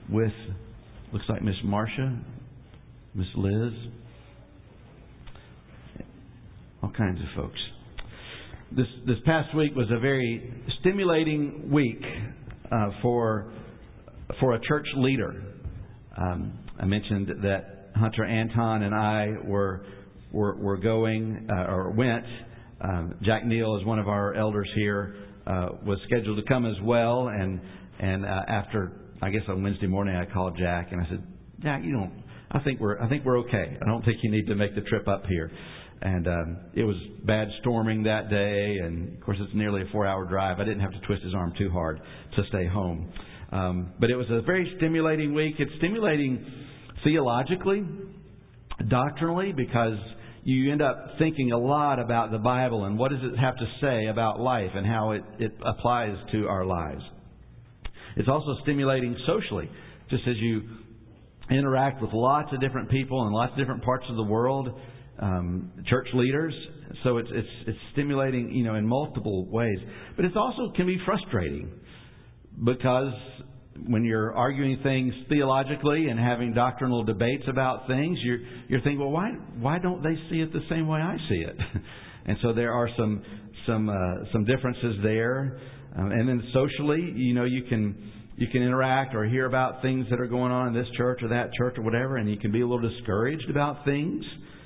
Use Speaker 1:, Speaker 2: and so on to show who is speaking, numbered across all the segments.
Speaker 1: with, looks like Miss Marcia, Miss Liz, all kinds of folks. This past week was a very stimulating week for a church leader. I mentioned that Hunter Anton and I were going or went. Jack Neal is one of our elders here. Was scheduled to come as well, and after, I guess on Wednesday morning, I called Jack and I said, Jack, I think we're okay. I don't think you need to make the trip up here. And it was bad storming that day, and of course it's nearly a 4-hour drive. I didn't have to twist his arm too hard to stay home. But it was a very stimulating week. It's stimulating theologically, doctrinally, because you end up thinking a lot about the Bible and what does it have to say about life and how it applies to our lives. It's also stimulating socially, just as you interact with lots of different people in lots of different parts of the world, church leaders. So it's stimulating, in multiple ways. But it also can be frustrating because when you're arguing things theologically and having doctrinal debates about things, you're thinking, well, why don't they see it the same way I see it? And so there are some differences there. And then socially, you can interact or hear about things that are going on in this church or that church or whatever, and you can be a little discouraged about things.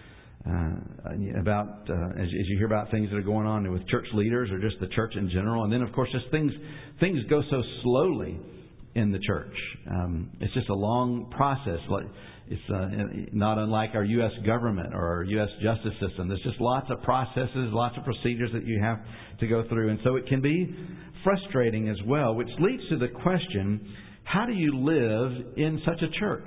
Speaker 1: As you hear about things that are going on with church leaders or just the church in general, and then of course just things go so slowly in the church. It's just a long process. It's not unlike our U.S. government or our U.S. justice system. There's just lots of processes, lots of procedures that you have to go through, and so it can be frustrating as well. Which leads to the question: how do you live in such a church?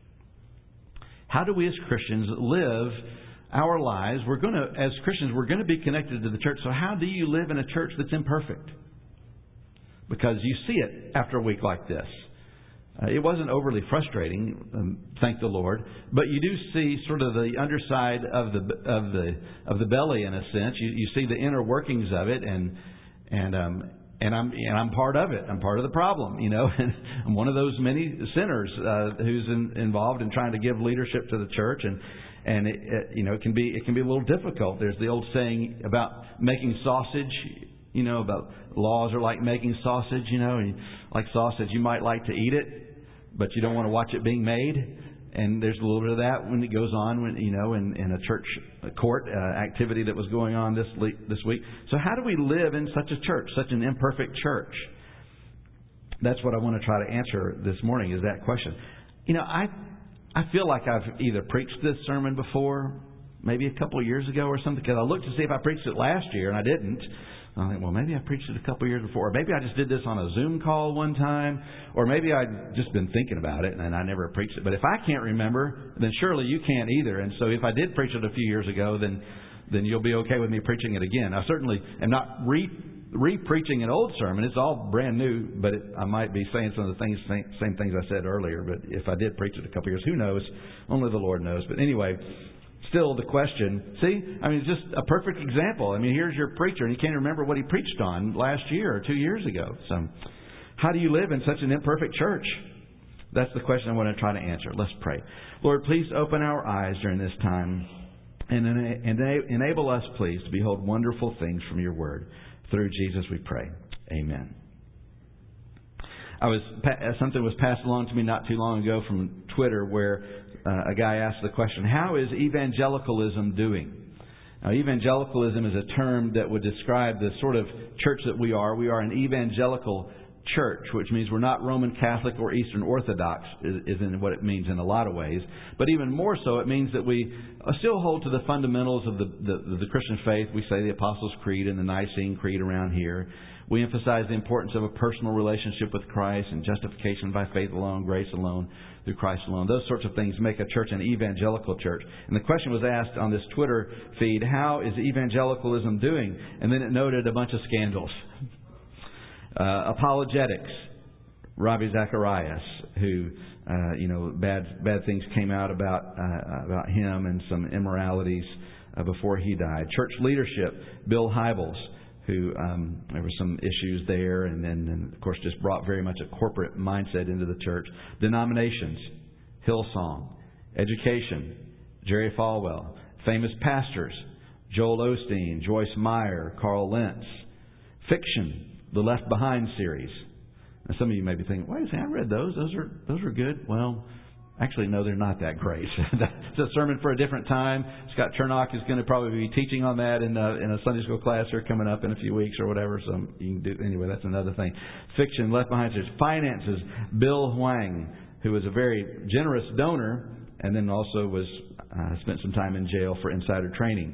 Speaker 1: How do we as Christians live our lives? As Christians, we're going to be connected to the church. So how do you live in a church that's imperfect? Because you see it after a week like this. It wasn't overly frustrating, thank the Lord, but you do see sort of the underside of the belly in a sense. You see the inner workings of it, and I'm part of it. I'm part of the problem, And I'm one of those many sinners who's involved in trying to give leadership to the church, and it can be a little difficult. There's the old saying about making sausage. About laws are like making sausage, and like sausage, you might like to eat it, but you don't want to watch it being made. And there's a little bit of that when it goes on, in a church court activity that was going on this week. So how do we live in such a church, such an imperfect church? That's what I want to try to answer this morning, is that question. I feel like I've either preached this sermon before, maybe a couple of years ago or something, because I looked to see if I preached it last year, and I didn't. I think, well, maybe I preached it a couple of years before. Or maybe I just did this on a Zoom call one time. Or maybe I'd just been thinking about it and I never preached it. But if I can't remember, then surely you can't either. And so if I did preach it a few years ago, then you'll be okay with me preaching it again. I certainly am not re-preaching an old sermon. It's all brand new, but I might be saying some of the same things I said earlier. But if I did preach it a couple of years, who knows? Only the Lord knows. But anyway, still the question, it's just a perfect example. Here's your preacher, and he can't remember what he preached on last year or 2 years ago. So how do you live in such an imperfect church? That's the question I want to try to answer. Let's pray. Lord, please open our eyes during this time and enable us, please, to behold wonderful things from your word. Through Jesus we pray. Amen. Something was passed along to me not too long ago from Twitter where a guy asked the question, how is evangelicalism doing? Now, evangelicalism is a term that would describe the sort of church that we are. We are an evangelical church, which means we're not Roman Catholic or Eastern Orthodox, is in what it means in a lot of ways. But even more so, it means that we still hold to the fundamentals of the Christian faith. We say the Apostles' Creed and the Nicene Creed around here. We emphasize the importance of a personal relationship with Christ and justification by faith alone, grace alone, through Christ alone. Those sorts of things make a church an evangelical church. And the question was asked on this Twitter feed, how is evangelicalism doing? And then it noted a bunch of scandals. Apologetics, Ravi Zacharias, who, bad things came out about him and some immoralities before he died. Church leadership, Bill Hybels, who there were some issues there, and then of course just brought very much a corporate mindset into the church. Denominations, Hillsong. Education, Jerry Falwell. Famous pastors, Joel Osteen, Joyce Meyer, Carl Lentz. Fiction, the Left Behind series. Now, some of you may be thinking, wait a second, I read those. Those are good. Well, actually, no, they're not that great. It's a sermon for a different time. Scott Chernock is going to probably be teaching on that in a Sunday school class here coming up in a few weeks or whatever. So you can do anyway. That's another thing. Fiction, Left Behind series. Finances, Bill Huang, who was a very generous donor, and then also was spent some time in jail for insider trading.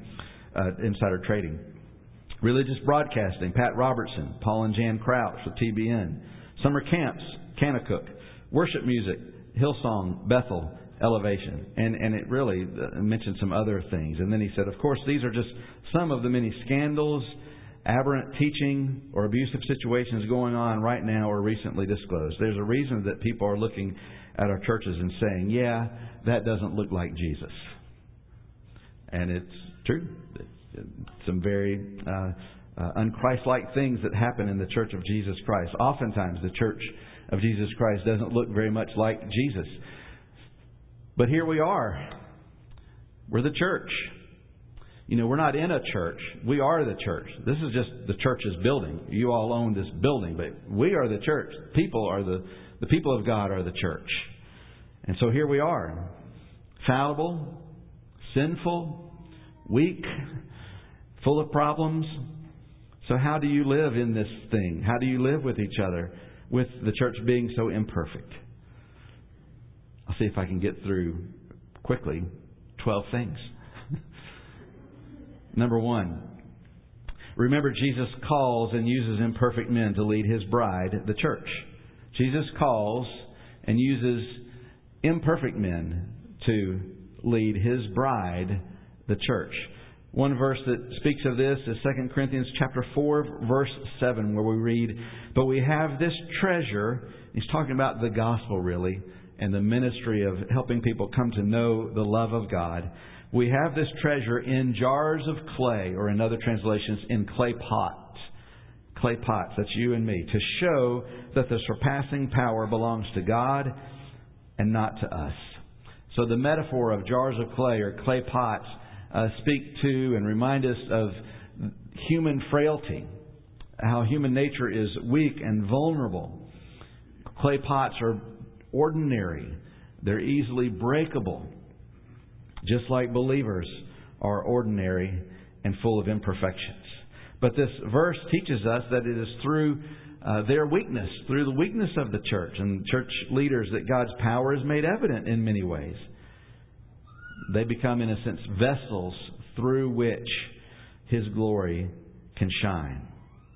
Speaker 1: Religious broadcasting, Pat Robertson, Paul and Jan Crouch with TBN. Summer camps, Kanakuk. Worship music, Hillsong, Bethel, Elevation. And it really mentioned some other things. And then he said, of course, these are just some of the many scandals, aberrant teaching, or abusive situations going on right now or recently disclosed. There's a reason that people are looking at our churches and saying, yeah, that doesn't look like Jesus. And it's true. Some very unchristlike things that happen in the Church of Jesus Christ. Oftentimes the Church of Jesus Christ doesn't look very much like Jesus. But here we are. We're the church. You know, we're not in a church. We are the church. This is just the church's building. You all own this building, but we are the church. People are the people of God are the church. And so here we are. Fallible, sinful, weak, full of problems. So how do you live in this thing? How do you live with each other, with the church being so imperfect? I'll see if I can get through quickly 12 things. Number 1, remember Jesus calls and uses imperfect men to lead His bride, the church. Jesus calls and uses imperfect men to lead His bride, the church. One verse that speaks of this is 2 Corinthians chapter 4, verse 7, where we read, but we have this treasure. He's talking about the gospel, really, and the ministry of helping people come to know the love of God. We have this treasure in jars of clay, or in other translations, in clay pots. Clay pots, that's you and me, to show that the surpassing power belongs to God and not to us. So the metaphor of jars of clay or clay pots speak to and remind us of human frailty, how human nature is weak and vulnerable. Clay pots are ordinary. They're easily breakable, just like believers are ordinary and full of imperfections. But this verse teaches us that it is through their weakness, through the weakness of the church and church leaders, that God's power is made evident in many ways. They become, in a sense, vessels through which His glory can shine.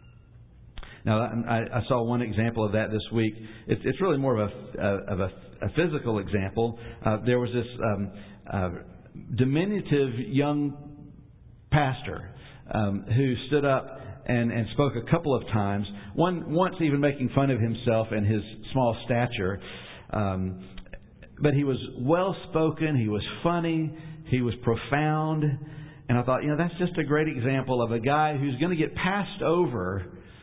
Speaker 1: Now, I saw one example of that this week. It's really more of a physical example. There was this diminutive young pastor who stood up and spoke a couple of times. Once even making fun of himself and his small stature. But he was well-spoken, he was funny, he was profound. And I thought, that's just a great example of a guy who's going to get passed over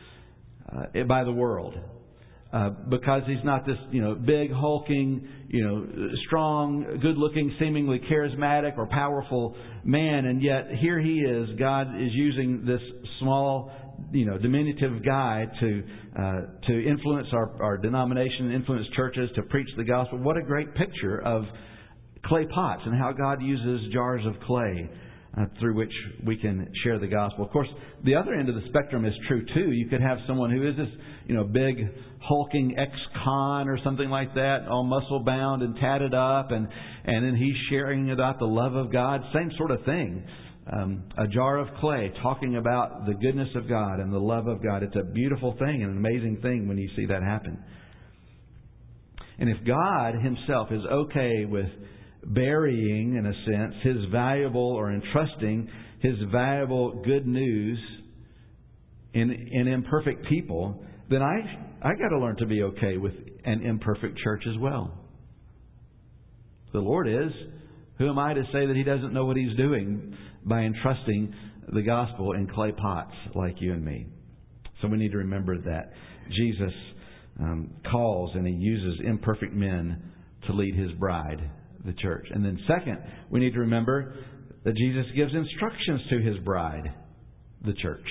Speaker 1: by the world. Because he's not this, big, hulking, strong, good-looking, seemingly charismatic or powerful man. And yet here he is. God is using this small, diminutive guy to influence our denomination, influence churches, to preach the gospel. What a great picture of clay pots and how God uses jars of clay through which we can share the gospel. Of course, the other end of the spectrum is true too. You could have someone who is this, big, hulking ex-con or something like that, all muscle-bound and tatted up, and then he's sharing about the love of God. Same sort of thing. A jar of clay talking about the goodness of God and the love of God. It's a beautiful thing and an amazing thing when you see that happen. And if God Himself is okay with burying, in a sense, His valuable, or entrusting His valuable good news in imperfect people, then I got to learn to be okay with an imperfect church as well. The Lord is. Who am I to say that He doesn't know what He's doing by entrusting the gospel in clay pots like you and me. So we need to remember that Jesus calls and He uses imperfect men to lead His bride, the church. And then second, we need to remember that Jesus gives instructions to His bride, the church.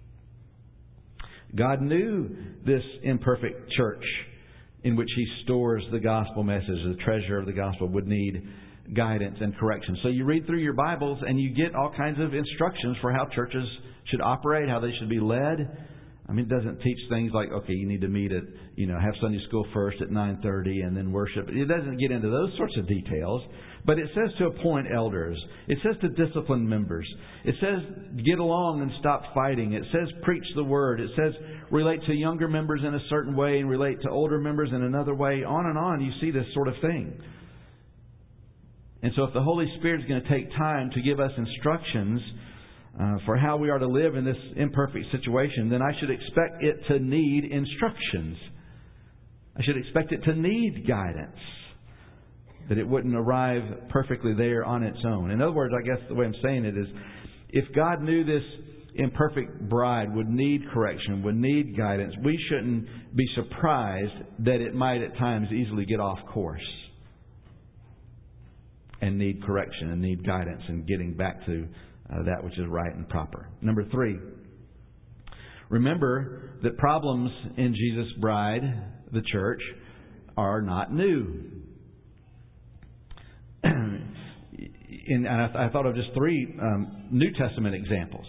Speaker 1: God knew this imperfect church in which He stores the gospel message, the treasure of the gospel, would need guidance and correction. So you read through your Bibles and you get all kinds of instructions for how churches should operate, how they should be led. I mean, it doesn't teach things like, okay, you need to meet at, have Sunday school first at 9:30 and then worship. It doesn't get into those sorts of details. But it says to appoint elders. It says to discipline members. It says get along and stop fighting. It says preach the word. It says relate to younger members in a certain way and relate to older members in another way. On and on, you see this sort of thing. And so if the Holy Spirit is going to take time to give us instructions for how we are to live in this imperfect situation, then I should expect it to need instructions. I should expect it to need guidance. That it wouldn't arrive perfectly there on its own. In other words, I guess the way I'm saying it is, if God knew this imperfect bride would need correction, would need guidance, we shouldn't be surprised that it might at times easily get off course and need correction and need guidance and getting back to that which is right and proper. Number 3, remember that problems in Jesus' bride, the church, are not new. And I thought of just 3 New Testament examples.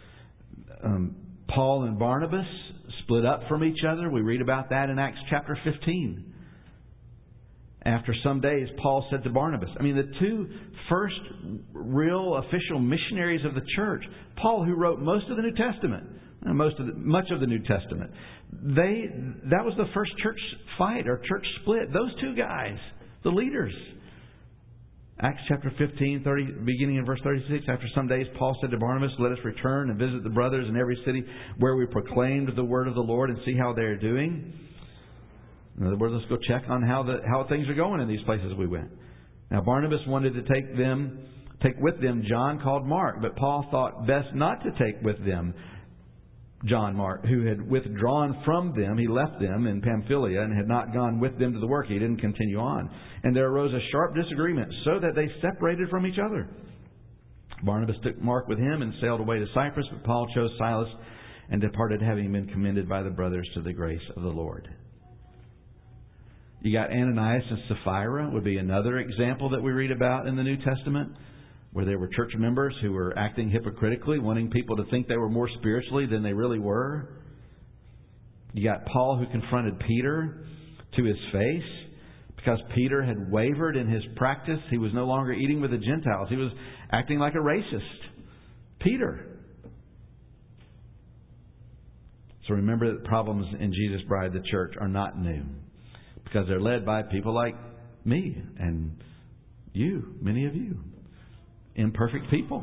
Speaker 1: Paul and Barnabas split up from each other. We read about that in Acts chapter 15. After some days, Paul said to Barnabas, the 2 first real official missionaries of the church, Paul, who wrote most of the New Testament, much of the New Testament, that was the first church fight or church split. Those 2 guys, the leaders. Acts chapter 15, beginning in verse 36, after some days, Paul said to Barnabas, let us return and visit the brothers in every city where we proclaimed the word of the Lord and see how they are doing. In other words, let's go check on how things are going in these places we went. Now, Barnabas wanted to take with them John called Mark, but Paul thought best not to take with them John Mark, who had withdrawn from them. He left them in Pamphylia and had not gone with them to the work. He didn't continue on. And there arose a sharp disagreement so that they separated from each other. Barnabas took Mark with him and sailed away to Cyprus, but Paul chose Silas and departed, having been commended by the brothers to the grace of the Lord. You got Ananias and Sapphira would be another example that we read about in the New Testament, where there were church members who were acting hypocritically, wanting people to think they were more spiritually than they really were. You got Paul, who confronted Peter to his face because Peter had wavered in his practice. He was no longer eating with the Gentiles. He was acting like a racist. Peter. So remember that problems in Jesus' bride, the church, are not new, because they're led by people like me and you, many of you. Imperfect people.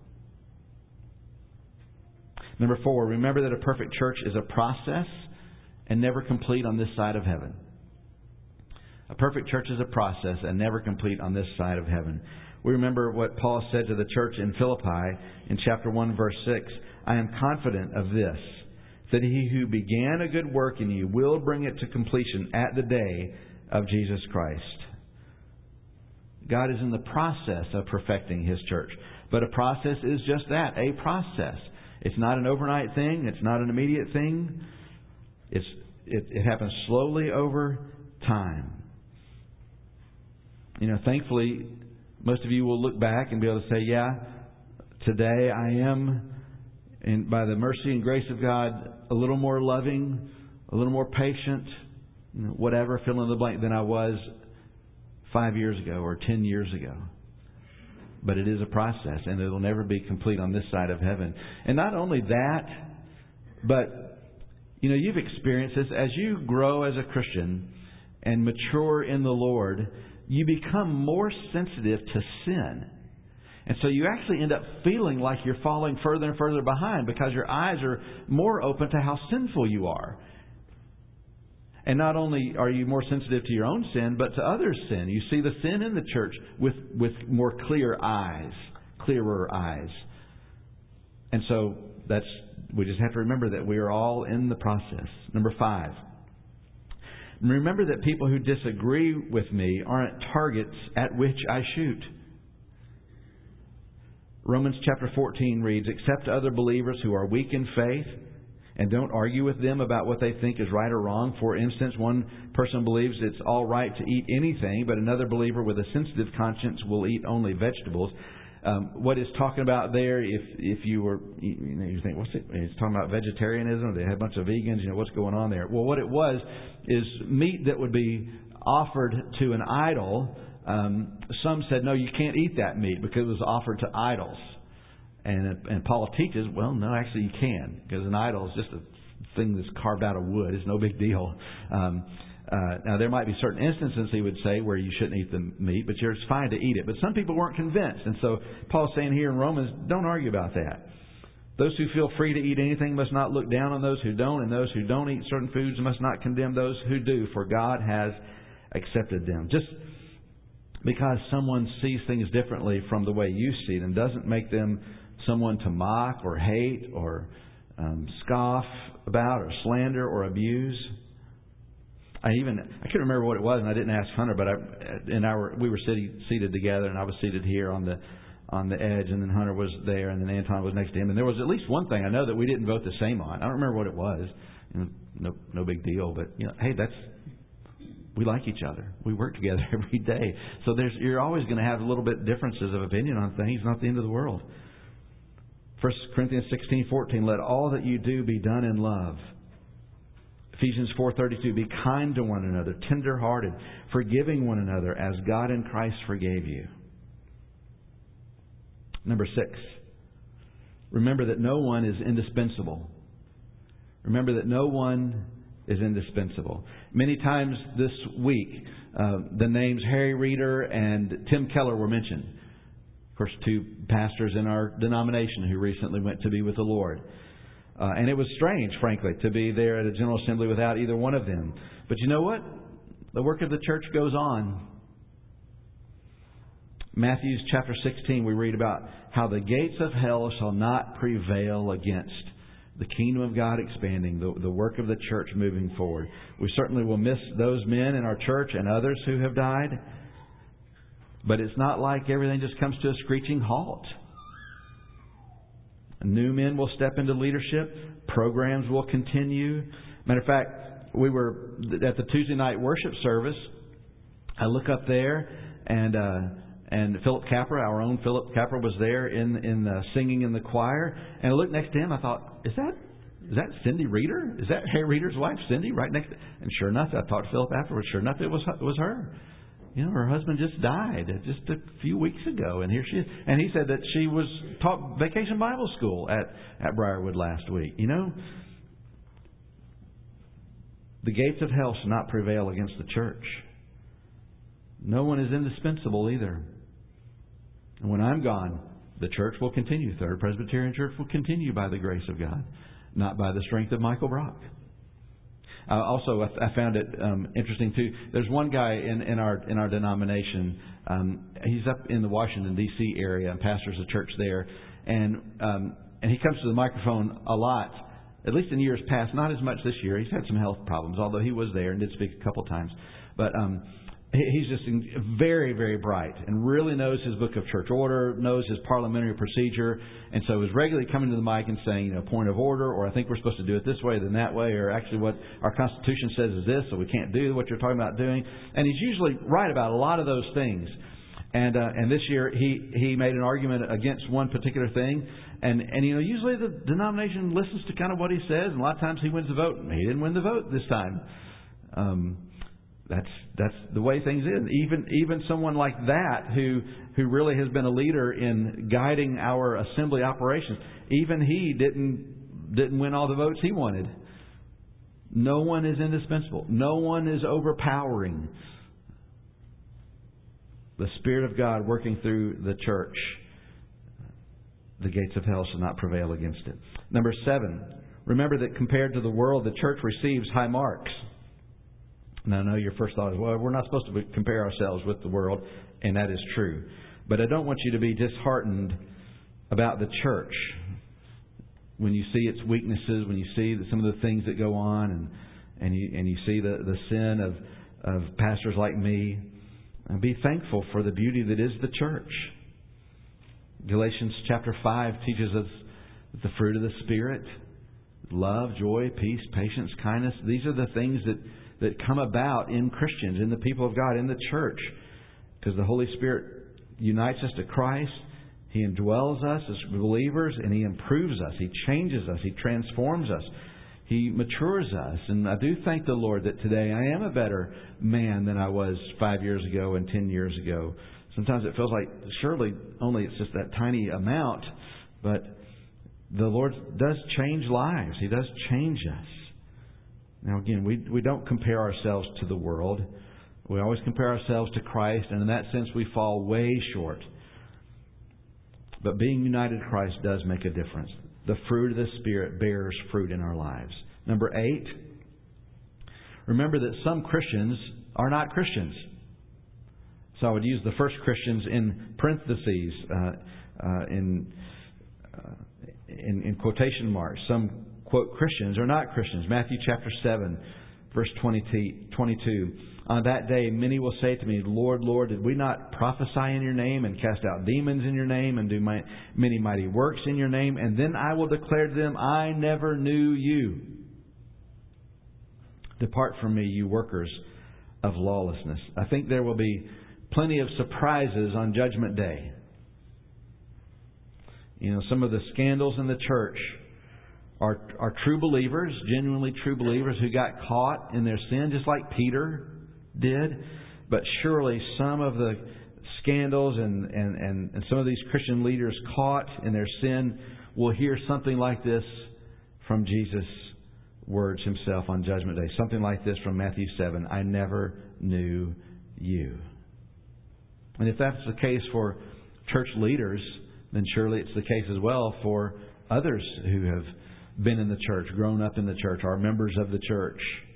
Speaker 1: Number 4, remember that a perfect church is a process and never complete on this side of heaven. A perfect church is a process and never complete on this side of heaven. We remember what Paul said to the church in Philippi in chapter 1, verse 6. I am confident of this, that He who began a good work in you will bring it to completion at the day of Jesus Christ. God is in the process of perfecting His church. But a process is just that, a process. It's not an overnight thing. It's not an immediate thing. It happens slowly over time. Thankfully, most of you will look back and be able to say, yeah, today I am, and by the mercy and grace of God, a little more loving, a little more patient, whatever, fill in the blank, than I was 5 years ago or 10 years ago. But it is a process, and it will never be complete on this side of heaven. And not only that, but you've experienced this. As you grow as a Christian and mature in the Lord, you become more sensitive to sin. And so you actually end up feeling like you're falling further and further behind, because your eyes are more open to how sinful you are. And not only are you more sensitive to your own sin, but to others' sin. You see the sin in the church with more clearer eyes. And so we just have to remember that we are all in the process. Number 5. Remember that people who disagree with me aren't targets at which I shoot. Romans chapter 14 reads, "Accept other believers who are weak in faith and don't argue with them about what they think is right or wrong. For instance, one person believes it's all right to eat anything, but another believer with a sensitive conscience will eat only vegetables." What it's talking about there, if you were, you think, what's it? It's talking about vegetarianism. They had a bunch of vegans. What's going on there? Well, what it was is meat that would be offered to an idol. Some said, no, you can't eat that meat because it was offered to idols. And Paul teaches, well, no, actually you can, because an idol is just a thing that's carved out of wood. It's no big deal. Now, there might be certain instances, he would say, where you shouldn't eat the meat, but it's fine to eat it. But some people weren't convinced. And so Paul's saying here in Romans, don't argue about that. Those who feel free to eat anything must not look down on those who don't, and those who don't eat certain foods must not condemn those who do, for God has accepted them. Just because someone sees things differently from the way you see them doesn't make them someone to mock or hate or scoff about or slander or abuse. I can't remember what it was, and I didn't ask Hunter, but we were seated together, and I was seated here on the edge, and then Hunter was there, and then Anton was next to him, and there was at least one thing I know that we didn't vote the same on. I don't remember what it was. No big deal, but hey, we like each other. We work together every day, so you're always going to have a little bit differences of opinion on things. Not the end of the world. 1 Corinthians 16:14, let all that you do be done in love. Ephesians 4:32, be kind to one another, tender-hearted, forgiving one another as God in Christ forgave you. Number 6, remember that no one is indispensable. Remember that no one is indispensable. Many times this week, the names Harry Reeder and Tim Keller were mentioned. Of course, 2 pastors in our denomination who recently went to be with the Lord. And it was strange, frankly, to be there at a General Assembly without either one of them. But you know what? The work of the church goes on. Matthew chapter 16, we read about how the gates of hell shall not prevail against the kingdom of God expanding, the work of the church moving forward. We certainly will miss those men in our church and others who have died. But it's not like everything just comes to a screeching halt. New men will step into leadership. Programs will continue. Matter of fact, we were at the Tuesday night worship service. I look up there, and Philip Capra, our own Philip Capra, was there in singing in the choir. And I looked next to him. I thought, is that Cindy Reeder? Is that Harry Reeder's wife, Cindy, right next to? And sure enough, I talked to Philip afterwards. Sure enough, it was her. Her husband just died just a few weeks ago, and here she is. And he said that she was taught Vacation Bible School at Briarwood last week. The gates of hell shall not prevail against the church. No one is indispensable either. And when I'm gone, the church will continue. Third Presbyterian Church will continue by the grace of God, not by the strength of Michael Brock. Also, I found it interesting too. There's one guy in our denomination. He's up in the Washington D.C. area and pastors a church there, and he comes to the microphone a lot. At least in years past, not as much this year. He's had some health problems, although he was there and did speak a couple times. But he's just very, very bright and really knows his book of church order, knows his parliamentary procedure, and so is regularly coming to the mic and saying, point of order, or I think we're supposed to do it this way than that way, or actually what our Constitution says is this, so we can't do what you're talking about doing. And he's usually right about a lot of those things. And this year he made an argument against one particular thing, and usually the denomination listens to kind of what he says, and a lot of times he wins the vote, and he didn't win the vote this time. That's the way things is. Even someone like that who really has been a leader in guiding our assembly operations, even he didn't win all the votes he wanted. No one is indispensable. No one is overpowering. The Spirit of God working through the church, the gates of hell shall not prevail against it. Number 7, remember that compared to the world, the church receives high marks. Now, I know your first thought is, well, we're not supposed to compare ourselves with the world, and that is true. But I don't want you to be disheartened about the church. when you see its weaknesses, when you see some of the things that go on, and you see the sin of pastors like me, be thankful for the beauty that is the church. Galatians chapter 5 teaches us the fruit of the Spirit: love, joy, peace, patience, kindness. These are the things that come about in Christians, in the people of God, in the church. Because the Holy Spirit unites us to Christ. He indwells us as believers, and He improves us. He changes us. He transforms us. He matures us. And I do thank the Lord that today I am a better man than I was 5 years ago and 10 years ago. Sometimes it feels like surely only it's just that tiny amount, but the Lord does change lives. He does change us. Now again, we don't compare ourselves to the world. We always compare ourselves to Christ, and in that sense we fall way short. But being united to Christ does make a difference. The fruit of the Spirit bears fruit in our lives. Number 8, remember that some Christians are not Christians. So I would use the first Christians in parentheses, in quotation marks. Some, quote, Christians are not Christians. Matthew chapter 7, verse 22. On that day, many will say to me, Lord, Lord, did we not prophesy in your name and cast out demons in your name and do many mighty works in your name? And then I will declare to them, I never knew you. Depart from me, you workers of lawlessness. I think there will be plenty of surprises on Judgment Day. You know, some of the scandals in the church are true believers, genuinely true believers who got caught in their sin, just like Peter did. But surely some of the scandals and some of these Christian leaders caught in their sin will hear something like this from Jesus' words Himself on Judgment Day. Something like this from Matthew 7. I never knew you. And if that's the case for church leaders, then surely it's the case as well for others who have been in the church, grown up in the church, are members of the church.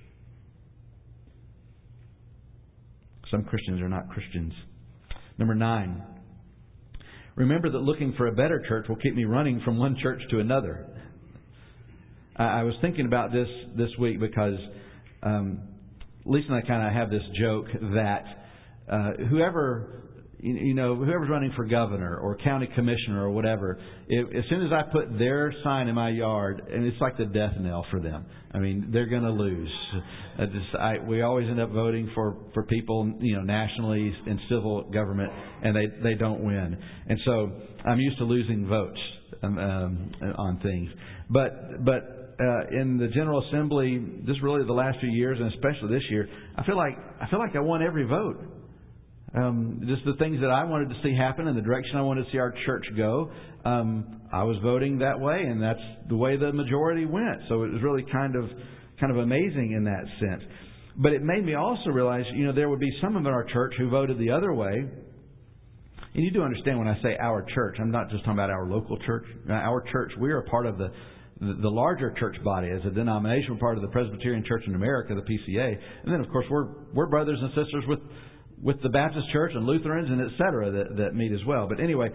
Speaker 1: Some Christians are not Christians. Number 9, remember that looking for a better church will keep me running from one church to another. I was thinking about this week because Lisa and I kind of have this joke that whoever's running for governor or county commissioner or whatever, as soon as I put their sign in my yard, and it's like the death knell for them. I mean, they're going to lose. We always end up voting for people, nationally in civil government, and they don't win. And so I'm used to losing votes on things. But in the General Assembly, just really the last few years, and especially this year, I feel like I won every vote. Just the things that I wanted to see happen and the direction I wanted to see our church go, I was voting that way, and that's the way the majority went. So it was really kind of amazing in that sense. But it made me also realize, there would be some in our church who voted the other way. And you do understand when I say our church, I'm not just talking about our local church. Our church, we are a part of the larger church body as a denomination. We're part of the Presbyterian Church in America, the PCA. And then, of course, we're brothers and sisters with the Baptist Church and Lutherans and et cetera that meet as well. But anyway,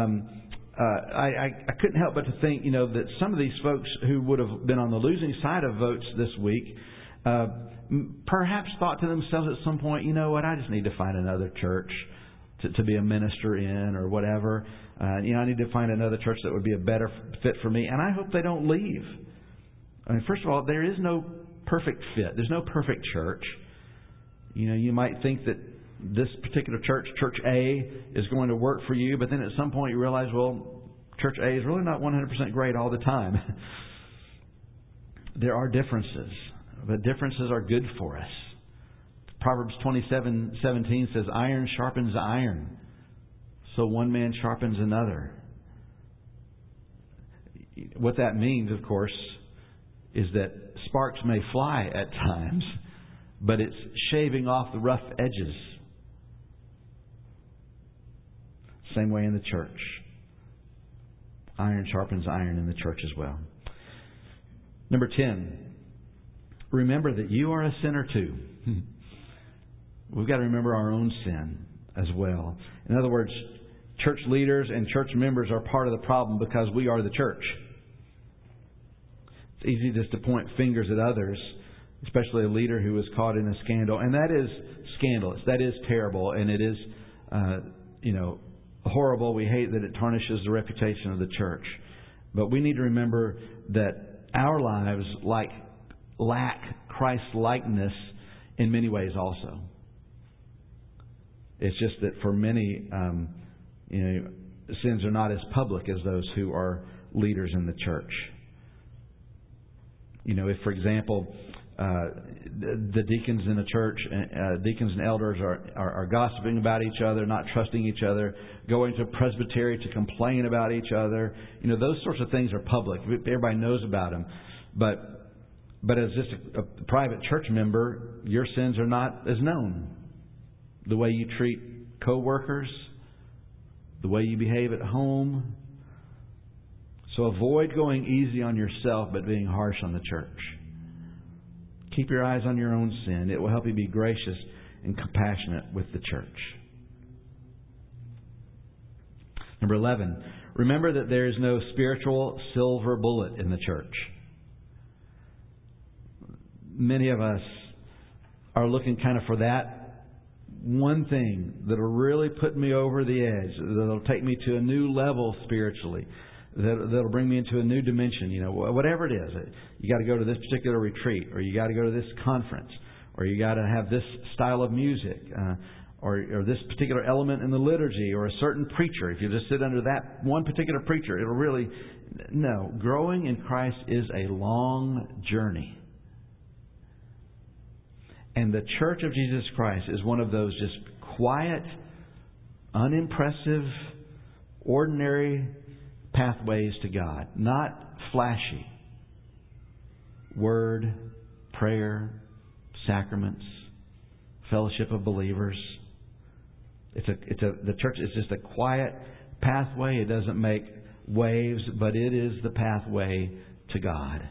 Speaker 1: I couldn't help but to think, that some of these folks who would have been on the losing side of votes this week perhaps thought to themselves at some point, you know what, I just need to find another church to be a minister in or whatever. I need to find another church that would be a better fit for me. And I hope they don't leave. I mean, first of all, there is no perfect fit. There's no perfect church. You might think that this particular church, Church A, is going to work for you, but then at some point you realize, well, Church A is really not 100% great all the time. There are differences, but differences are good for us. Proverbs 27:17 says, iron sharpens iron, so one man sharpens another. What that means, of course, is that sparks may fly at times, but it's shaving off the rough edges. Same way in the church. Iron sharpens iron in the church as well. Number 10, remember that you are a sinner too. We've got to remember our own sin as well. In other words, church leaders and church members are part of the problem because we are the church. It's easy just to point fingers at others, especially a leader who is caught in a scandal. And that is scandalous. That is terrible. And it is, horrible. We hate that it tarnishes the reputation of the church. But we need to remember that our lives lack Christ-likeness in many ways also. It's just that for many, sins are not as public as those who are leaders in the church. If, for example, the deacons in the church, deacons and elders are gossiping about each other, not trusting each other, going to presbytery to complain about each other. Those sorts of things are public. Everybody knows about them. But as just a private church member, your sins are not as known. The way you treat co-workers, the way you behave at home. So avoid going easy on yourself but being harsh on the church. Keep your eyes on your own sin. It will help you be gracious and compassionate with the church. Number 11, remember that there is no spiritual silver bullet in the church. Many of us are looking kind of for that one thing that'll really put me over the edge, that'll take me to a new level spiritually, that'll bring me into a new dimension. Whatever it is, you got to go to this particular retreat, or you got to go to this conference, or you got to have this style of music, or this particular element in the liturgy, or a certain preacher. If you just sit under that one particular preacher, it'll really... No, growing in Christ is a long journey. And the Church of Jesus Christ is one of those just quiet, unimpressive, ordinary pathways to God. Not flashy. Word, prayer, sacraments, fellowship of believers. The church is just a quiet pathway. It doesn't make waves, but it is the pathway to God.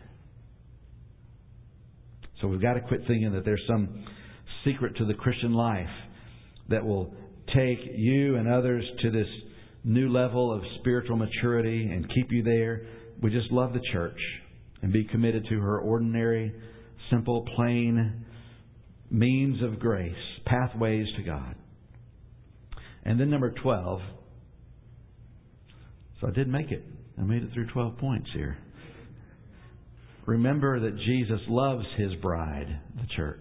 Speaker 1: So we've got to quit thinking that there's some secret to the Christian life that will take you and others to this new level of spiritual maturity and keep you there. We just love the church and be committed to her ordinary, simple, plain means of grace, pathways to God. And then number 12. So I did make it. I made it through 12 points here. Remember that Jesus loves His bride, the church.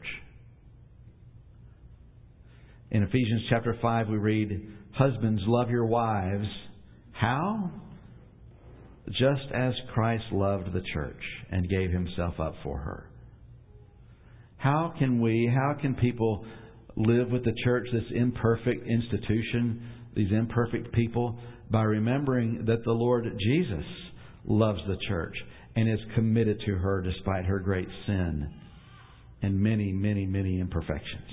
Speaker 1: In Ephesians chapter 5 we read, "Husbands, love your wives." How? Just as Christ loved the church and gave Himself up for her. How can people live with the church, this imperfect institution, these imperfect people? By remembering that the Lord Jesus loves the church and is committed to her despite her great sin and many, many, many imperfections.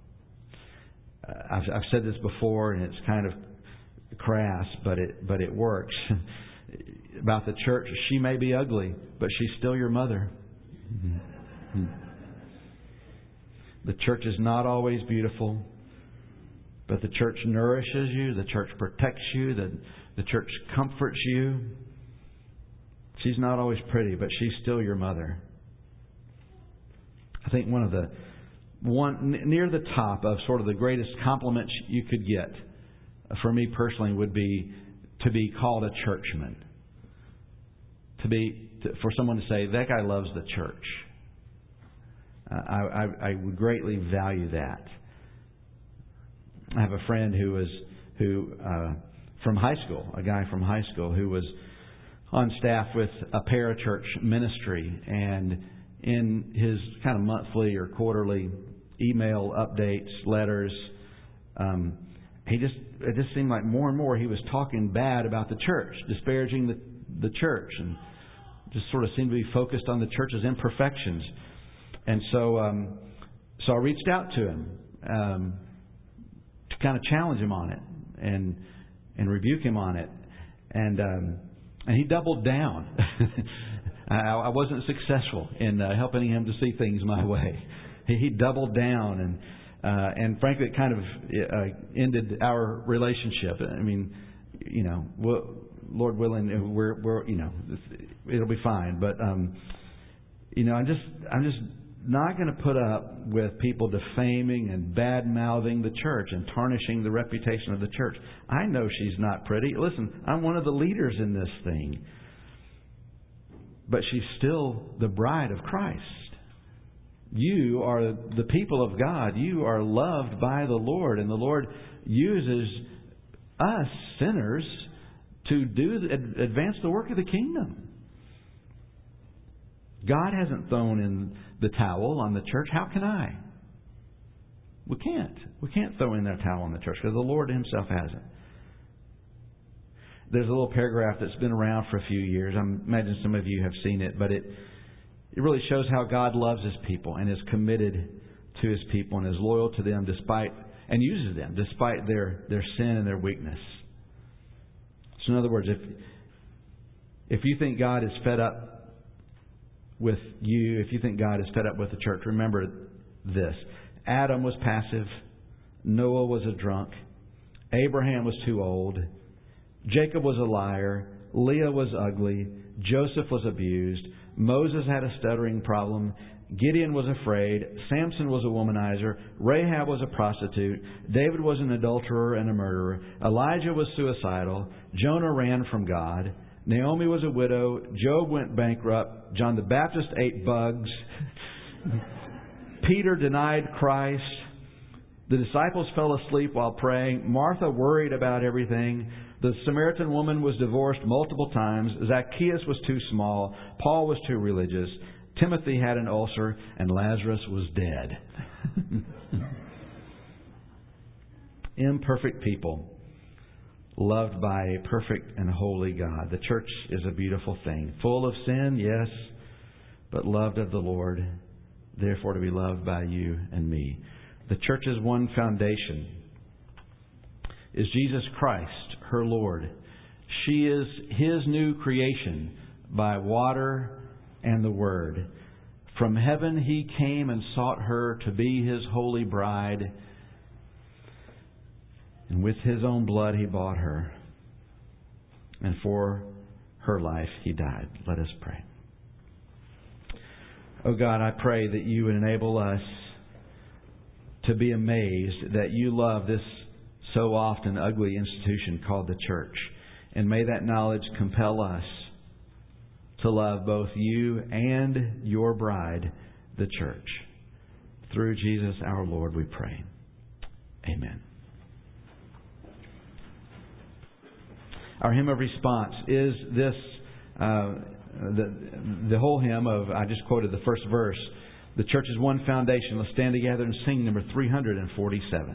Speaker 1: I've said this before, and it's kind of crass, but it works. About the church, she may be ugly, but she's still your mother. The church is not always beautiful, but the church nourishes you, the church protects you, the church comforts you. She's not always pretty, but she's still your mother. I think one near the top of sort of the greatest compliments you could get, for me personally, would be to be called a churchman. For someone to say, that guy loves the church. I would greatly value that. I have a friend who from high school, a guy from high school who was on staff with a parachurch ministry, and in his kind of monthly or quarterly email updates, letters, it just seemed like more and more he was talking bad about the church, disparaging the church, and just sort of seemed to be focused on the church's imperfections. And so I reached out to him to kind of challenge him on it and rebuke him on it, and he doubled down. I wasn't successful in helping him to see things my way. He doubled down, and frankly, it kind of ended our relationship. I mean, Lord willing, we're it'll be fine. But I'm just not going to put up with people defaming and bad-mouthing the church and tarnishing the reputation of the church. I know she's not pretty. Listen, I'm one of the leaders in this thing. But she's still the bride of Christ. You are the people of God. You are loved by the Lord. And the Lord uses us, sinners, to advance the work of the kingdom. God hasn't thrown in the towel on the church. How can I? We can't. We can't throw in that towel on the church because the Lord Himself hasn't. There's a little paragraph that's been around for a few years. I imagine some of you have seen it, but it really shows how God loves His people and is committed to His people and is loyal to them and uses them despite their sin and their weakness. So in other words, if you think God is fed up with you, if you think God is fed up with the church, remember this. Adam was passive. Noah was a drunk. Abraham was too old. Jacob was a liar. Leah was ugly. Joseph was abused. Moses had a stuttering problem. Gideon was afraid. Samson was a womanizer. Rahab was a prostitute. David was an adulterer and a murderer. Elijah was suicidal. Jonah ran from God. Naomi was a widow. Job went bankrupt. John the Baptist ate bugs. Peter denied Christ. The disciples fell asleep while praying. Martha worried about everything. The Samaritan woman was divorced multiple times. Zacchaeus was too small. Paul was too religious. Timothy had an ulcer. And Lazarus was dead. Imperfect people, loved by a perfect and holy God. The church is a beautiful thing. Full of sin, yes, but loved of the Lord, therefore to be loved by you and me. The church's one foundation is Jesus Christ, her Lord. She is His new creation by water and the Word. From heaven He came and sought her to be His holy bride. And with His own blood He bought her. And for her life He died. Let us pray. Oh God, I pray that You would enable us to be amazed that You love this so often ugly institution called the church. And may that knowledge compel us to love both You and Your bride, the church. Through Jesus our Lord we pray. Amen. Our hymn of response is this, the whole hymn of, I just quoted the first verse, the church's one foundation. Let's stand together and sing number 347.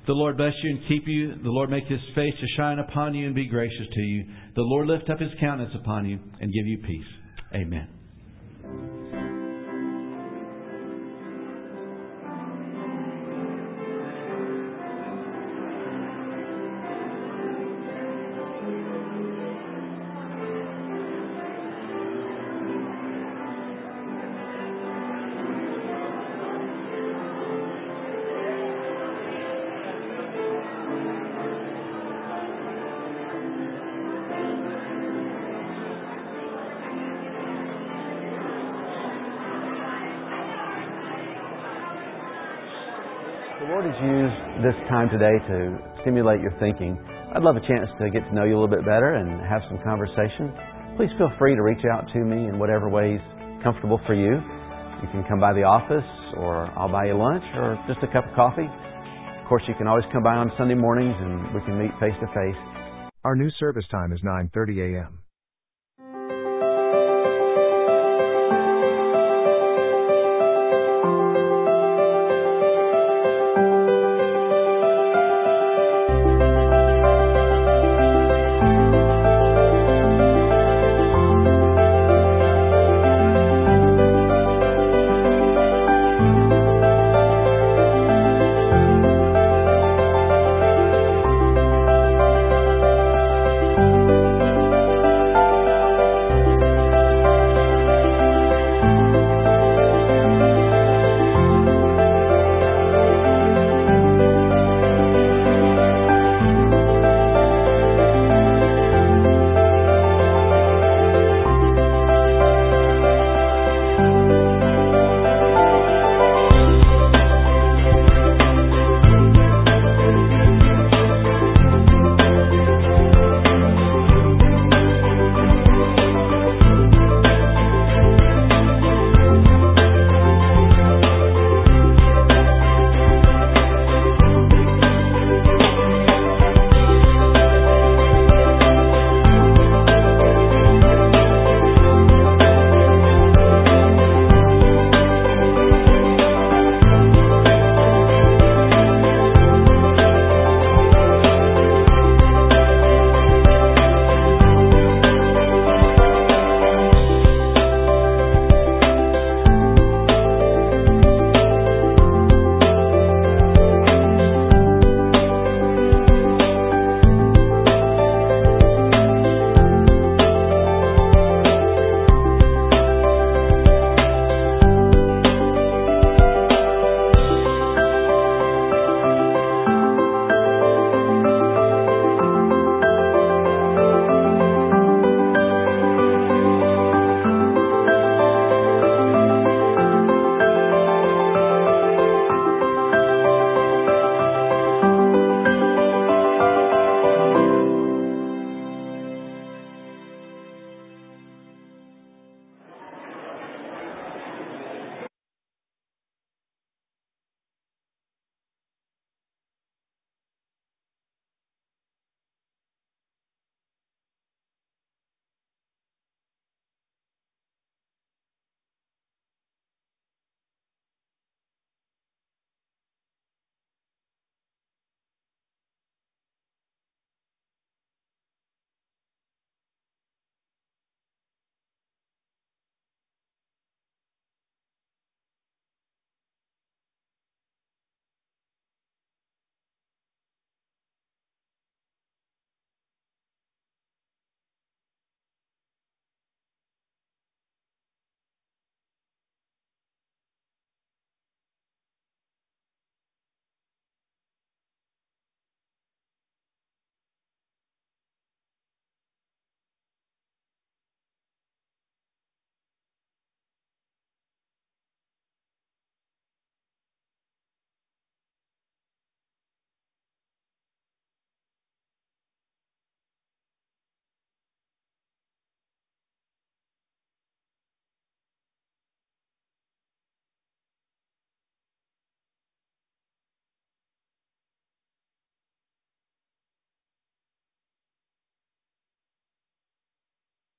Speaker 1: The Lord bless you and keep you. The Lord make His face to shine upon you and be gracious to you. The Lord lift up His countenance upon you and give you peace. Amen.
Speaker 2: The Lord has used this time today to stimulate your thinking. I'd love a chance to get to know you a little bit better and have some conversation. Please feel free to reach out to me in whatever way is comfortable for you. You can come by the office, or I'll buy you lunch, or just a cup of coffee. Of course, you can always come by on Sunday mornings and we can meet face to face.
Speaker 3: Our new service time is 9:30 a.m.